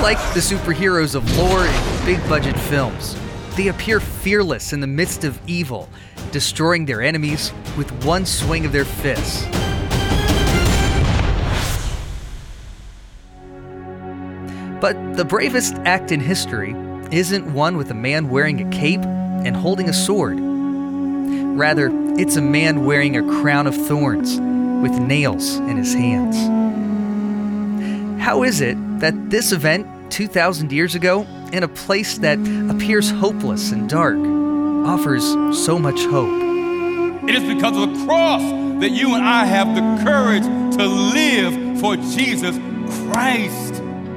like the superheroes of lore in big-budget films. They appear fearless in the midst of evil, destroying their enemies with one swing of their fists. But the bravest act in history isn't one with a man wearing a cape and holding a sword. Rather, it's a man wearing a crown of thorns with nails in his hands. How is it that this event 2,000 years ago, in a place that appears hopeless and dark, offers so much hope? It is because of the cross that you and I have the courage to live for Jesus Christ.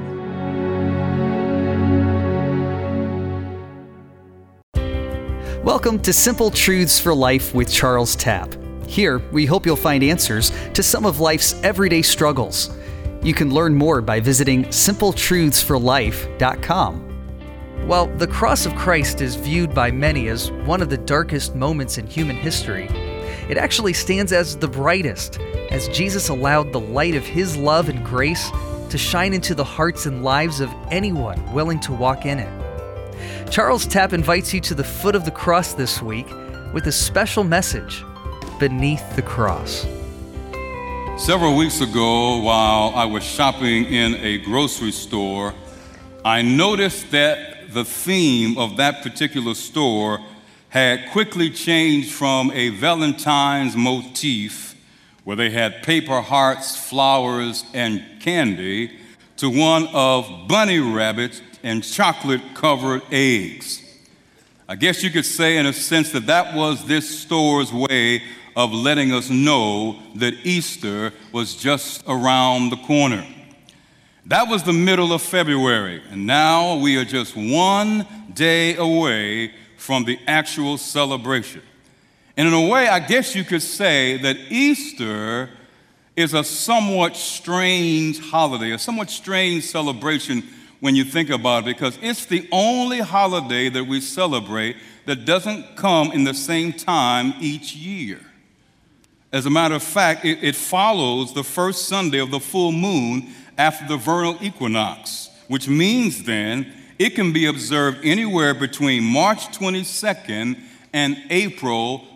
Welcome to Simple Truths for Life with Charles Tapp. Here, we hope you'll find answers to some of life's everyday struggles. You can learn more by visiting simpletruthsforlife.com. While the cross of Christ is viewed by many as one of the darkest moments in human history, it actually stands as the brightest, as Jesus allowed the light of His love and grace to shine into the hearts and lives of anyone willing to walk in it. Charles Tapp invites you to the foot of the cross this week with a special message, Beneath the Cross. Several weeks ago, while I was shopping in a grocery store, I noticed that the theme of that particular store had quickly changed from a Valentine's motif, where they had paper hearts, flowers, and candy, to one of bunny rabbits and chocolate-covered eggs. I guess you could say, in a sense, that that was this store's way of letting us know that Easter was just around the corner. That was the middle of February, and now we are just one day away from the actual celebration. And in a way, I guess you could say that Easter is a somewhat strange holiday, a somewhat strange celebration when you think about it, because it's the only holiday that we celebrate that doesn't come in the same time each year. As a matter of fact, it follows the first Sunday of the full moon after the vernal equinox, which means then it can be observed anywhere between March 22nd and April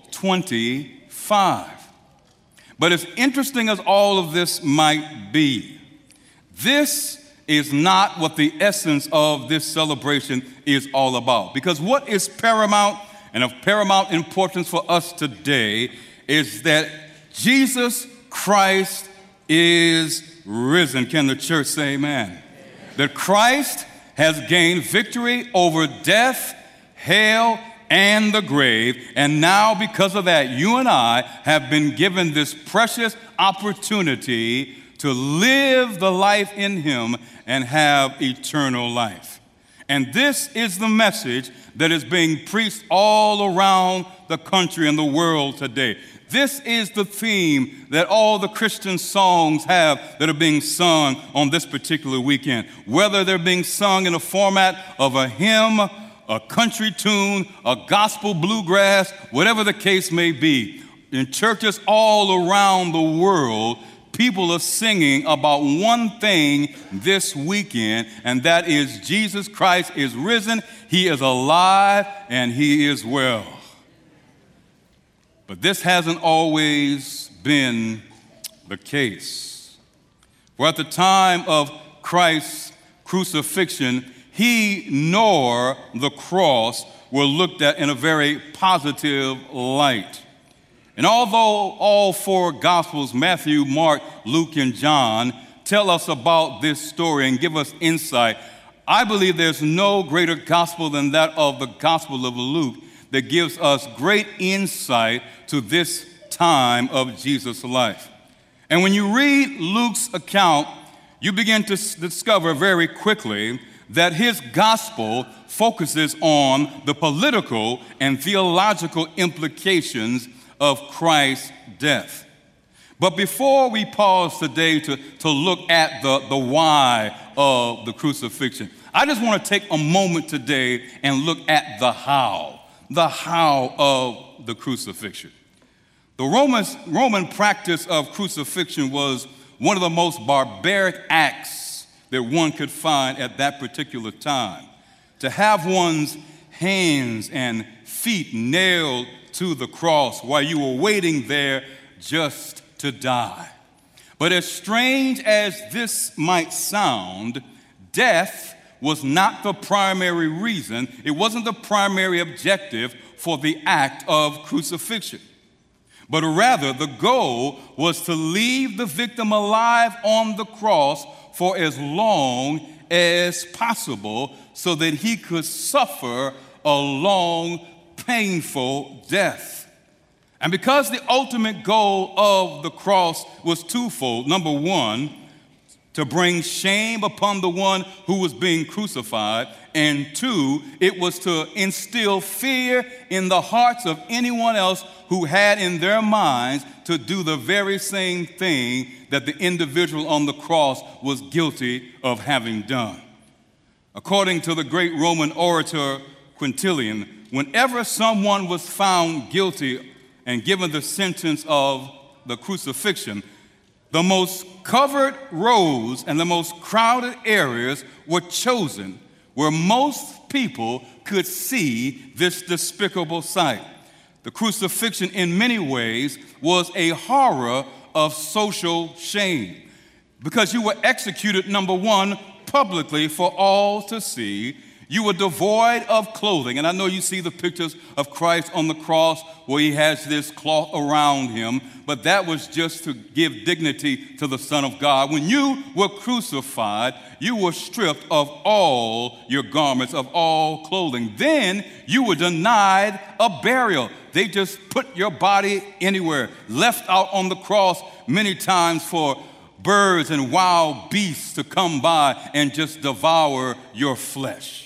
25. But as interesting as all of this might be, this is not what the essence of this celebration is all about. Because what is paramount and of paramount importance for us today is that Jesus Christ is risen. Can the church say amen? That Christ has gained victory over death, hell, and the grave. And now, because of that, you and I have been given this precious opportunity to live the life in Him and have eternal life. And this is the message that is being preached all around the country and the world today. This is the theme that all the Christian songs have that are being sung on this particular weekend. Whether they're being sung in the format of a hymn, a country tune, a gospel bluegrass, whatever the case may be. In churches all around the world, people are singing about one thing this weekend, and that is Jesus Christ is risen, He is alive, and He is well. But this hasn't always been the case. For at the time of Christ's crucifixion, He nor the cross were looked at in a very positive light. And although all four Gospels, Matthew, Mark, Luke, and John, tell us about this story and give us insight, I believe there's no greater gospel than that of the Gospel of Luke that gives us great insight to this time of Jesus' life. And when you read Luke's account, you begin to discover very quickly that his gospel focuses on the political and theological implications of Christ's death. But before we pause today to look at the why of the crucifixion, I just want to take a moment today and look at the how of the crucifixion. The Roman practice of crucifixion was one of the most barbaric acts that one could find at that particular time. To have one's hands and feet nailed to the cross while you were waiting there just to die. But as strange as this might sound, death was not the primary reason. It wasn't the primary objective for the act of crucifixion. But rather, the goal was to leave the victim alive on the cross for as long as possible so that he could suffer a long, painful death. And because the ultimate goal of the cross was twofold: number one, to bring shame upon the one who was being crucified, and two, it was to instill fear in the hearts of anyone else who had in their minds to do the very same thing that the individual on the cross was guilty of having done. According to the great Roman orator Quintilian, whenever someone was found guilty and given the sentence of the crucifixion, the most covered roads and the most crowded areas were chosen where most people could see this despicable sight. The crucifixion, in many ways, was a horror of social shame because you were executed, number one, publicly for all to see. You were devoid of clothing. And I know you see the pictures of Christ on the cross where he has this cloth around him, but that was just to give dignity to the Son of God. When you were crucified, you were stripped of all your garments, of all clothing. Then you were denied a burial. They just put your body anywhere, left out on the cross many times for birds and wild beasts to come by and just devour your flesh.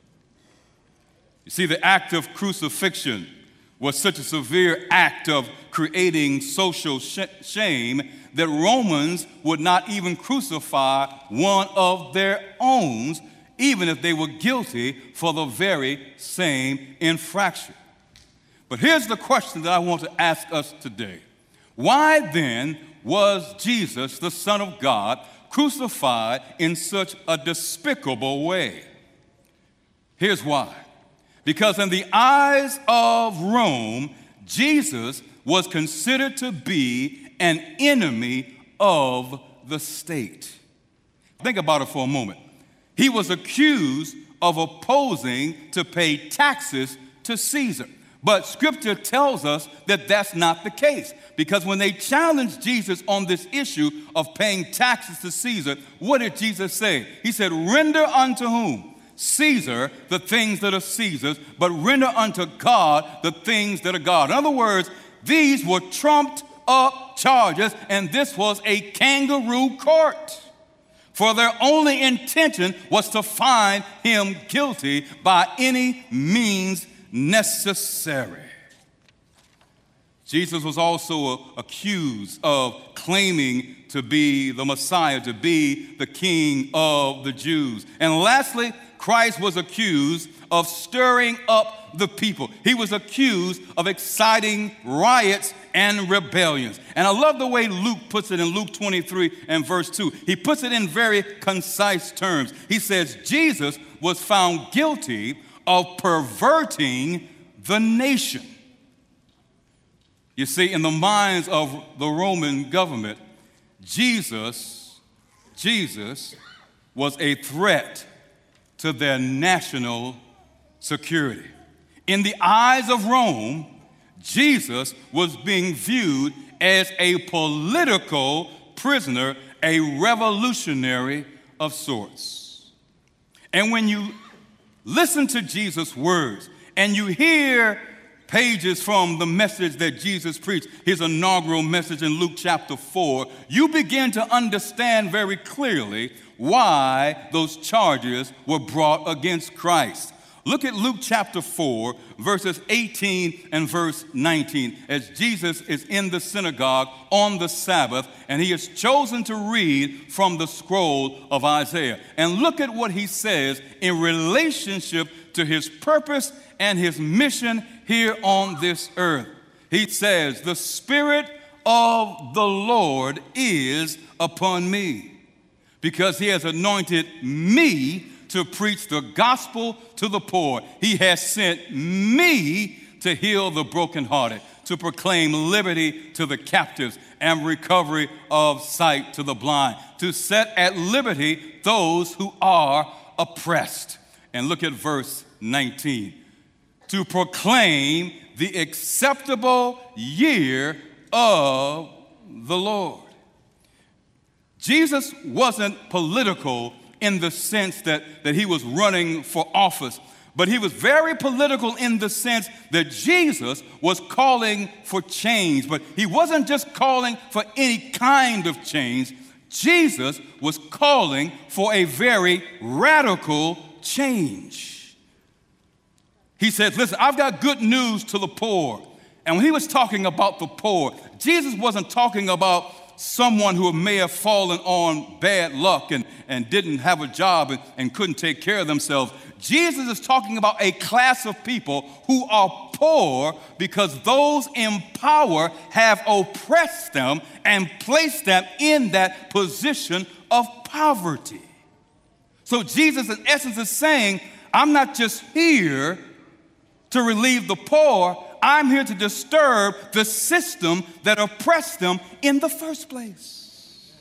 You see, the act of crucifixion was such a severe act of creating social shame that Romans would not even crucify one of their own, even if they were guilty for the very same infraction. But here's the question that I want to ask us today. Why then was Jesus, the Son of God, crucified in such a despicable way? Here's why. Because in the eyes of Rome, Jesus was considered to be an enemy of the state. Think about it for a moment. He was accused of opposing to pay taxes to Caesar. But Scripture tells us that that's not the case, because when they challenged Jesus on this issue of paying taxes to Caesar, what did Jesus say? He said, "Render unto whom? Caesar the things that are Caesar's, but render unto God the things that are God." In other words, these were trumped up charges, and this was a kangaroo court. For their only intention was to find him guilty by any means necessary. Jesus was also accused of claiming to be the Messiah, to be the King of the Jews. And lastly, Christ was accused of stirring up the people. He was accused of exciting riots and rebellions. And I love the way Luke puts it in Luke 23 and verse 2. He puts it in very concise terms. He says, Jesus was found guilty of perverting the nation. You see, in the minds of the Roman government, Jesus was a threat to their national security. In the eyes of Rome, Jesus was being viewed as a political prisoner, a revolutionary of sorts. And when you listen to Jesus' words and you hear pages from the message that Jesus preached, his inaugural message in Luke chapter 4, you begin to understand very clearly why those charges were brought against Christ. Look at Luke chapter 4, verses 18 and verse 19, as Jesus is in the synagogue on the Sabbath, and he is chosen to read from the scroll of Isaiah. And look at what he says in relationship to his purpose and his mission here on this earth. He says, "The Spirit of the Lord is upon me, because he has anointed me to preach the gospel to the poor. He has sent me to heal the brokenhearted, to proclaim liberty to the captives and recovery of sight to the blind, to set at liberty those who are oppressed. And look at verse 19. To proclaim the acceptable year of the Lord. Jesus wasn't political in the sense that he was running for office, but he was very political in the sense that Jesus was calling for change. But he wasn't just calling for any kind of change. Jesus was calling for a very radical change. He said, listen, I've got good news to the poor. And when he was talking about the poor, Jesus wasn't talking about someone who may have fallen on bad luck and didn't have a job and couldn't take care of themselves. Jesus is talking about a class of people who are poor because those in power have oppressed them and placed them in that position of poverty. So Jesus, in essence, is saying, I'm not just here to relieve the poor, I'm here to disturb the system that oppressed them in the first place.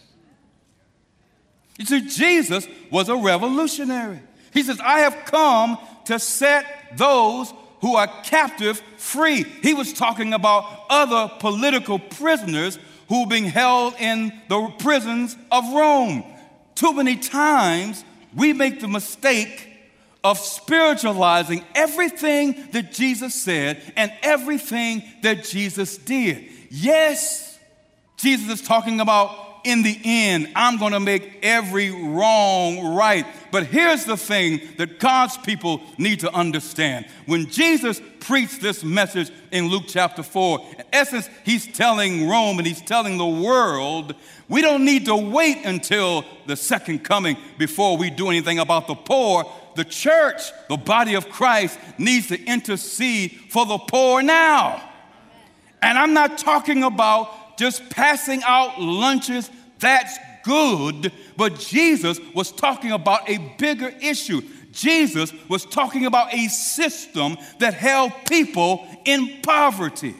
You see, Jesus was a revolutionary. He says, I have come to set those who are captive free. He was talking about other political prisoners who were being held in the prisons of Rome. Too many times we make the mistake of spiritualizing everything that Jesus said and everything that Jesus did. Yes, Jesus is talking about in the end, I'm going to make every wrong right. But here's the thing that God's people need to understand. When Jesus preached this message in Luke chapter 4, in essence, he's telling Rome and he's telling the world, we don't need to wait until the second coming before we do anything about the poor. The church, the body of Christ, needs to intercede for the poor now. And I'm not talking about just passing out lunches. That's good. But Jesus was talking about a bigger issue. Jesus was talking about a system that held people in poverty.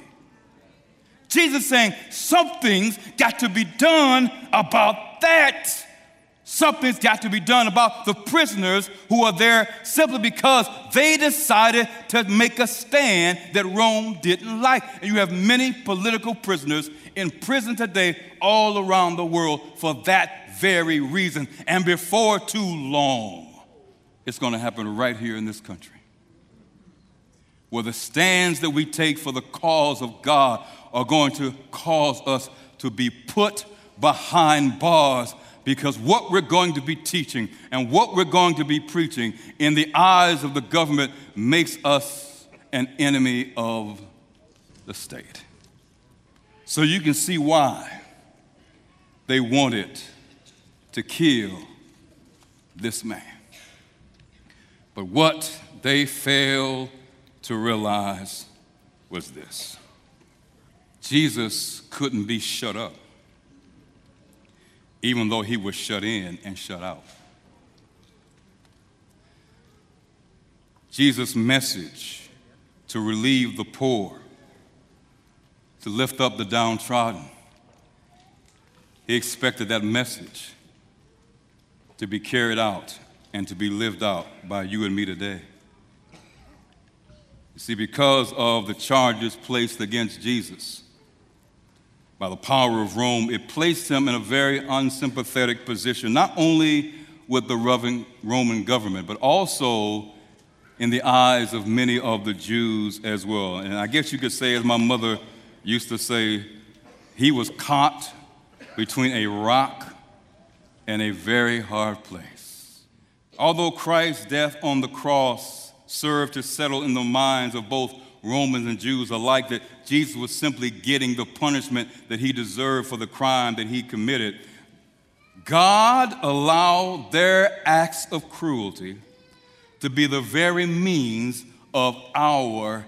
Jesus saying something's got to be done about that. Something's got to be done about the prisoners who are there simply because they decided to make a stand that Rome didn't like. And you have many political prisoners in prison today all around the world for that very reason. And before too long, it's going to happen right here in this country, where the stands that we take for the cause of God are going to cause us to be put behind bars. Because what we're going to be teaching and what we're going to be preaching in the eyes of the government makes us an enemy of the state. So you can see why they wanted to kill this man. But what they failed to realize was this: Jesus couldn't be shut up, even though he was shut in and shut out. Jesus' message to relieve the poor, to lift up the downtrodden, he expected that message to be carried out and to be lived out by you and me today. You see, because of the charges placed against Jesus by the power of Rome, it placed him in a very unsympathetic position, not only with the Roman government, but also in the eyes of many of the Jews as well. And I guess you could say, as my mother used to say, he was caught between a rock and a very hard place. Although Christ's death on the cross served to settle in the minds of both Romans and Jews alike that Jesus was simply getting the punishment that he deserved for the crime that he committed, God allowed their acts of cruelty to be the very means of our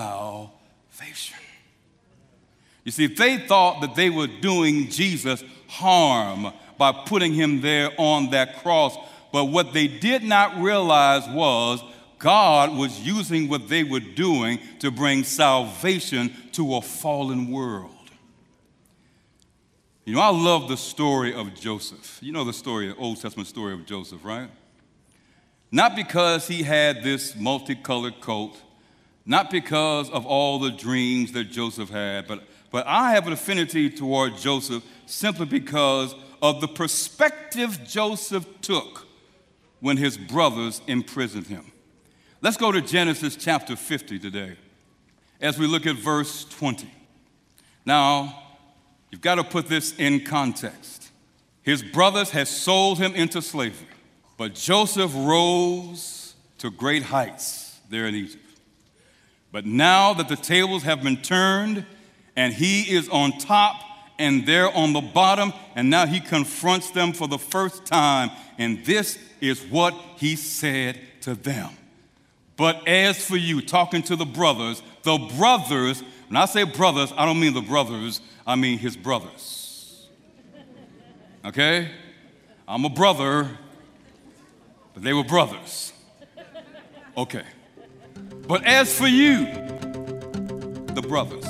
salvation. You see, they thought that they were doing Jesus harm by putting him there on that cross. But what they did not realize was God was using what they were doing to bring salvation to a fallen world. You know, I love the story of Joseph. You know the story, the Old Testament story of Joseph, right? Not because he had this multicolored coat, not because of all the dreams that Joseph had, but I have an affinity toward Joseph simply because of the perspective Joseph took when his brothers imprisoned him. Let's go to Genesis chapter 50 today as we look at verse 20. Now, you've got to put this in context. His brothers had sold him into slavery, but Joseph rose to great heights there in Egypt. But now that the tables have been turned and he is on top and they're on the bottom, and now he confronts them for the first time, and this is what he said to them. But as for you, talking to the brothers, when I say brothers, I don't mean the brothers, I mean his brothers. Okay? I'm a brother, but they were brothers. Okay. But as for you, the brothers,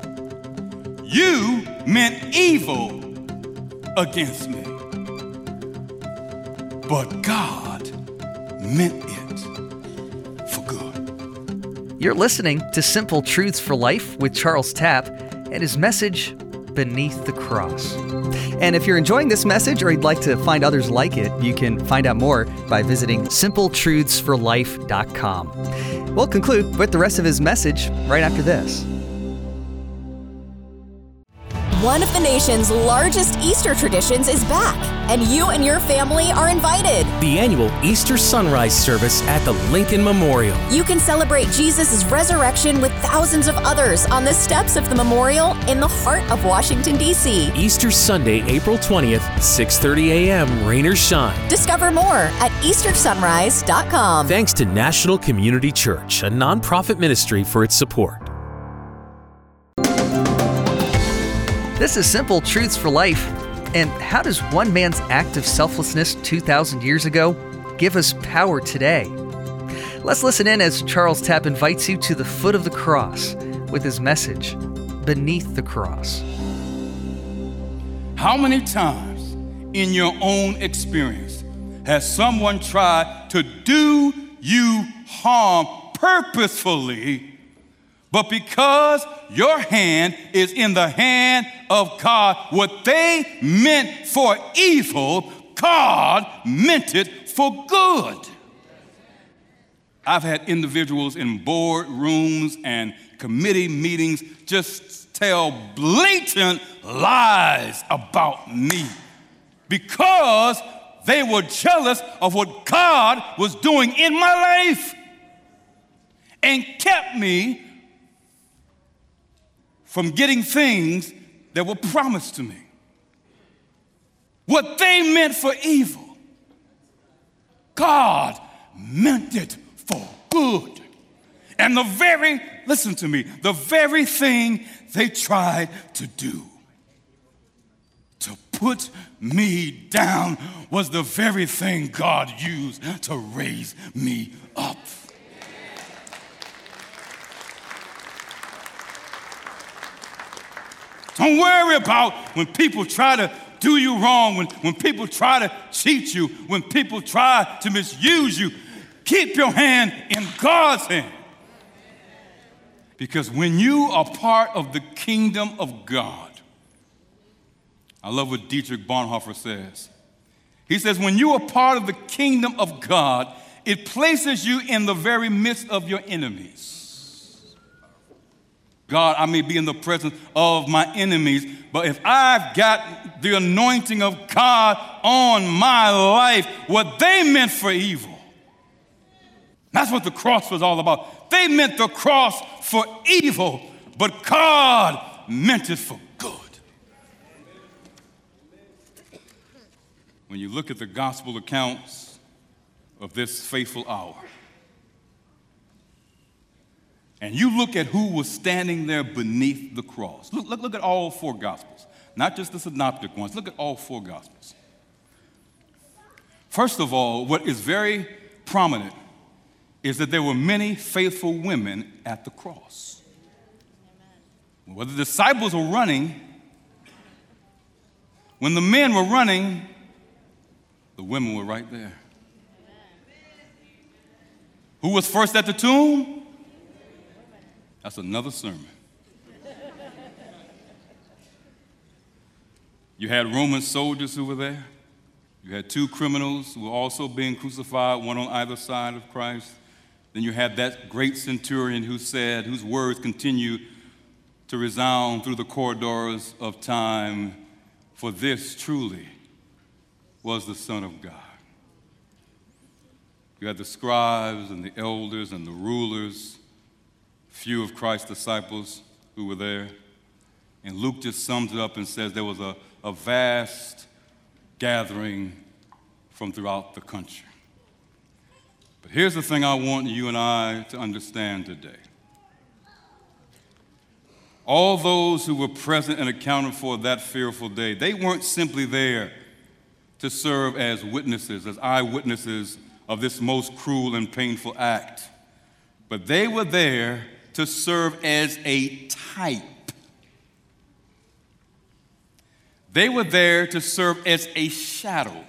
you meant evil against me, but God meant it for good. You're listening to Simple Truths for Life with Charles Tapp and his message, Beneath the Cross. And if you're enjoying this message or you'd like to find others like it, you can find out more by visiting simpletruthsforlife.com. We'll conclude with the rest of his message right after this. One of the nation's largest Easter traditions is back, and you and your family are invited. The annual Easter Sunrise Service at the Lincoln Memorial. You can celebrate Jesus' resurrection with thousands of others on the steps of the memorial in the heart of Washington, D.C. Easter Sunday, April 20th, 6:30 a.m., rain or shine. Discover more at eastersunrise.com. Thanks to National Community Church, a nonprofit ministry, for its support. This is Simple Truths for Life. And how does one man's act of selflessness 2,000 years ago give us power today? Let's listen in as Charles Tapp invites you to the foot of the cross with his message, Beneath the Cross. How many times in your own experience has someone tried to do you harm purposefully, but because your hand is in the hand of God, what they meant for evil, God meant it for good? I've had individuals in board rooms and committee meetings just tell blatant lies about me because they were jealous of what God was doing in my life and kept me from getting things that were promised to me. What they meant for evil, God meant it for good. And listen to me, the very thing they tried to do to put me down was the very thing God used to raise me up. Don't worry about when people try to do you wrong, when people try to cheat you, when people try to misuse you. Keep your hand in God's hand. Because when you are part of the kingdom of God, I love what Dietrich Bonhoeffer says. He says, when you are part of the kingdom of God, it places you in the very midst of your enemies. God, I may be in the presence of my enemies, but if I've got the anointing of God on my life, what they meant for evil, that's what the cross was all about. They meant the cross for evil, but God meant it for good. When you look at the gospel accounts of this faithful hour, and you look at who was standing there beneath the cross. Look at all four Gospels. not just the synoptic ones. Look at all four Gospels. First of all, what is very prominent is that there were many faithful women at the cross. When the disciples were running, when the men were running, the women were right there. Who was first at the tomb? That's another sermon. You had Roman soldiers who were there. You had two criminals who were also being crucified, one on either side of Christ. Then you had that great centurion whose words continue to resound through the corridors of time, for this truly was the Son of God. You had the scribes and the elders and the rulers, few of Christ's disciples who were there. And Luke just sums it up and says there was a vast gathering from throughout the country. But here's the thing I want you and I to understand today. All those who were present and accounted for that fearful day, they weren't simply there to serve as witnesses, as eyewitnesses of this most cruel and painful act, but they were there to serve as a type. They were there to serve as a shadow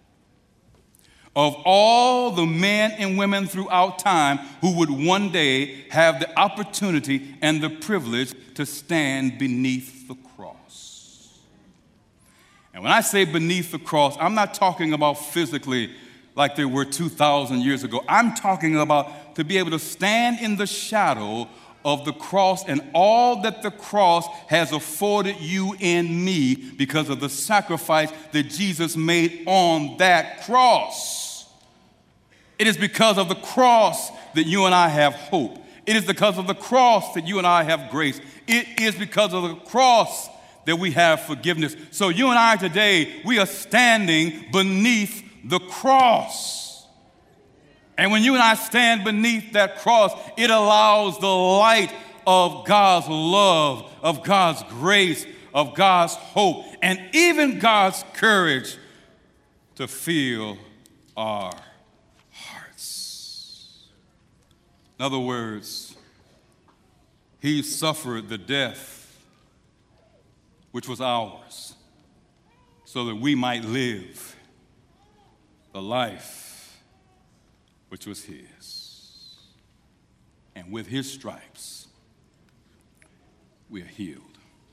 of all the men and women throughout time who would one day have the opportunity and the privilege to stand beneath the cross. And when I say beneath the cross, I'm not talking about physically like they were 2,000 years ago. I'm talking about to be able to stand in the shadow of the cross and all that the cross has afforded you and me because of the sacrifice that Jesus made on that cross. It is because of the cross that you and I have hope. It is because of the cross that you and I have grace. It is because of the cross that we have forgiveness. So you and I today, we are standing beneath the cross. And when you and I stand beneath that cross, it allows the light of God's love, of God's grace, of God's hope, and even God's courage to fill our hearts. In other words, he suffered the death which was ours so that we might live the life which was his. And with his stripes, we are healed.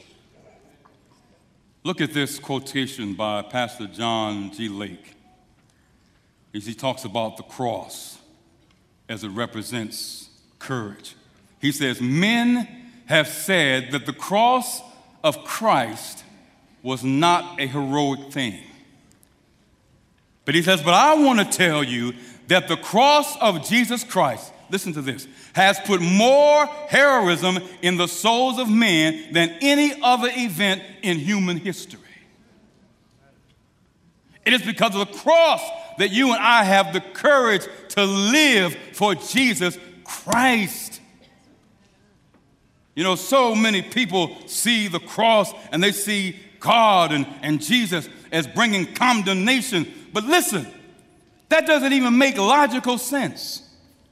Look at this quotation by Pastor John G. Lake as he talks about the cross as it represents courage. He says, men have said that the cross of Christ was not a heroic thing. But he says, but I want to tell you that the cross of Jesus Christ, listen to this, has put more heroism in the souls of men than any other event in human history. It is because of the cross that you and I have the courage to live for Jesus Christ. You know, so many people see the cross and they see God and Jesus as bringing condemnation. But listen, that doesn't even make logical sense.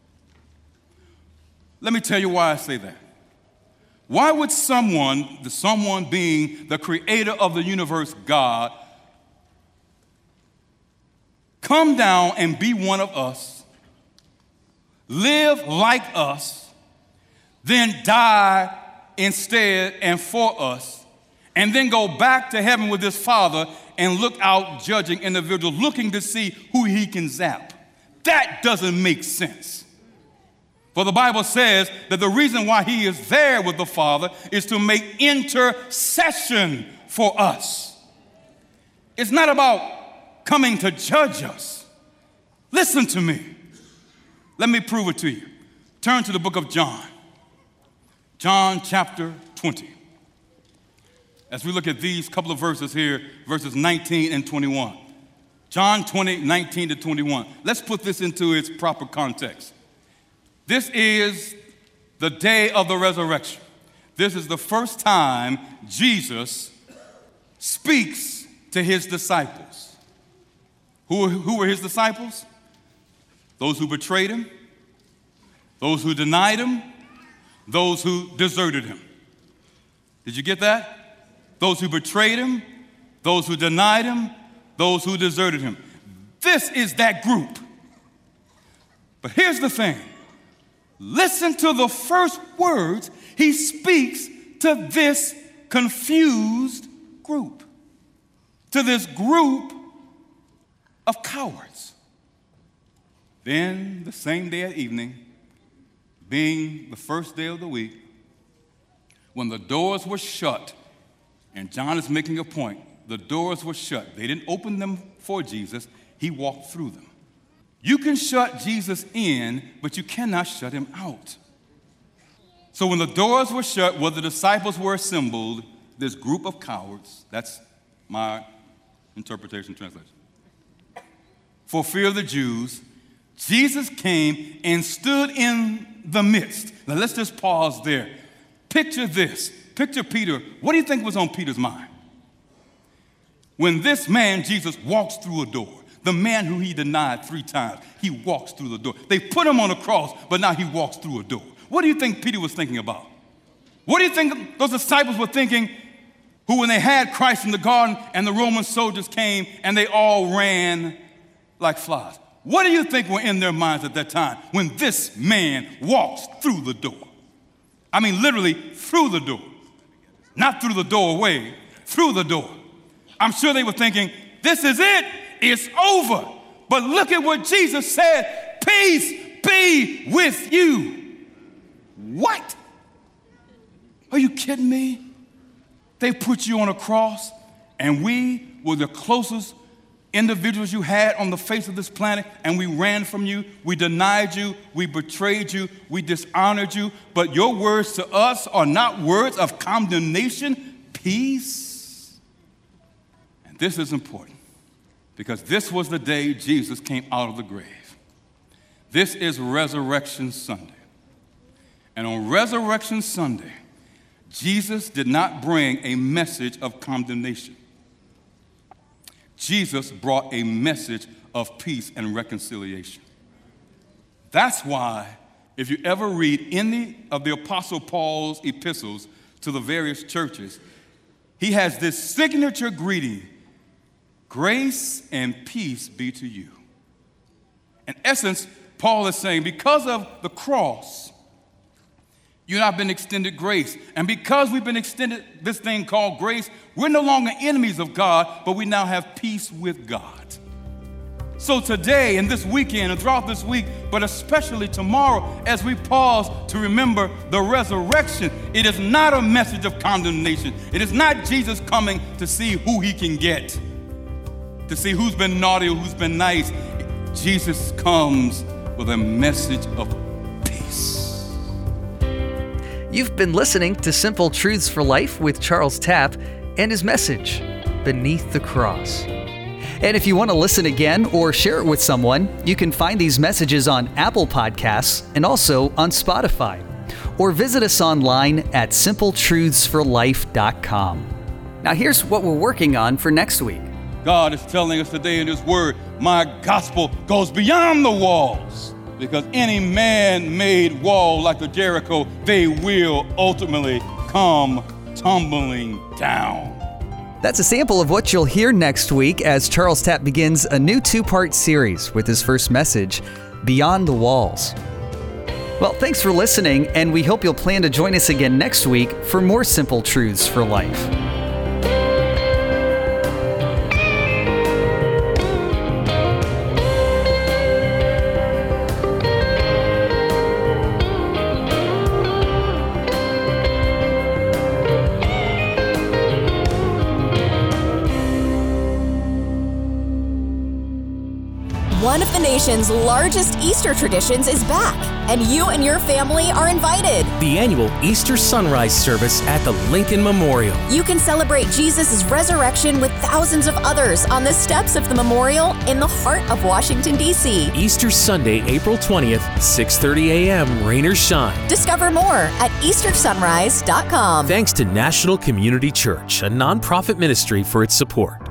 Let me tell you why I say that. Why would someone being the creator of the universe, God, come down and be one of us, live like us, then die instead and for us, and then go back to heaven with his Father and look out judging individuals, looking to see who he can zap? That doesn't make sense. For the Bible says that the reason why he is there with the Father is to make intercession for us. It's not about coming to judge us. Listen to me. Let me prove it to you. Turn to the book of John. John chapter 20. As we look at these couple of verses here, verses 19 and 21. John 20, 19 to 21. Let's put this into its proper context. This is the day of the resurrection. This is the first time Jesus speaks to his disciples. Who were his disciples? Those who betrayed him, those who denied him, those who deserted him. Did you get that? Those who betrayed him, those who denied him, those who deserted him. This is that group. But here's the thing. Listen to the first words he speaks to this confused group, to this group of cowards. Then, the same day at evening, being the first day of the week, when the doors were shut, and John is making a point, the doors were shut. They didn't open them for Jesus. He walked through them. You can shut Jesus in, but you cannot shut him out. So when the doors were shut, where the disciples were assembled, this group of cowards, that's my interpretation translation, for fear of the Jews, Jesus came and stood in the midst. Now let's just pause there. Picture this. Picture Peter. What do you think was on Peter's mind? When this man, Jesus, walks through a door, the man who he denied 3 times, he walks through the door. They put him on a cross, but now he walks through a door. What do you think Peter was thinking about? What do you think those disciples were thinking who, when they had Christ in the garden and the Roman soldiers came and they all ran like flies? What do you think were in their minds at that time when this man walks through the door? I mean, literally through the door. Not through the doorway, through the door. I'm sure they were thinking, this is it. It's over. But look at what Jesus said. Peace be with you. What? Are you kidding me? They put you on a cross, and we were the closest individuals you had on the face of this planet, and we ran from you, we denied you, we betrayed you, we dishonored you, but your words to us are not words of condemnation, peace. And this is important, because this was the day Jesus came out of the grave. This is Resurrection Sunday. And on Resurrection Sunday, Jesus did not bring a message of condemnation. Jesus brought a message of peace and reconciliation. That's why, if you ever read any of the Apostle Paul's epistles to the various churches, he has this signature greeting, grace and peace be to you. In essence, Paul is saying, because of the cross, you and I have been extended grace. And because we've been extended this thing called grace, we're no longer enemies of God, but we now have peace with God. So today and this weekend and throughout this week, but especially tomorrow, as we pause to remember the resurrection, it is not a message of condemnation. It is not Jesus coming to see who he can get, to see who's been naughty or who's been nice. Jesus comes with a message of peace. You've been listening to Simple Truths for Life with Charles Tapp and his message, Beneath the Cross. And if you want to listen again or share it with someone, you can find these messages on Apple Podcasts and also on Spotify. Or visit us online at simpletruthsforlife.com. Now here's what we're working on for next week. God is telling us today in his word, my gospel goes beyond the walls. Because any man-made wall like the Jericho, they will ultimately come tumbling down. That's a sample of what you'll hear next week as Charles Tapp begins a new 2-part series with his first message, Beyond the Walls. Well, thanks for listening, and we hope you'll plan to join us again next week for more Simple Truths for Life. One of the nation's largest Easter traditions is back, and you and your family are invited. The annual Easter sunrise service at the Lincoln Memorial. You can celebrate Jesus' resurrection with thousands of others on the steps of the memorial in the heart of Washington, D.C. Easter Sunday, April 20th, 6:30 a.m., rain or shine. Discover more at EasterSunrise.com. Thanks to National Community Church, a nonprofit ministry, for its support.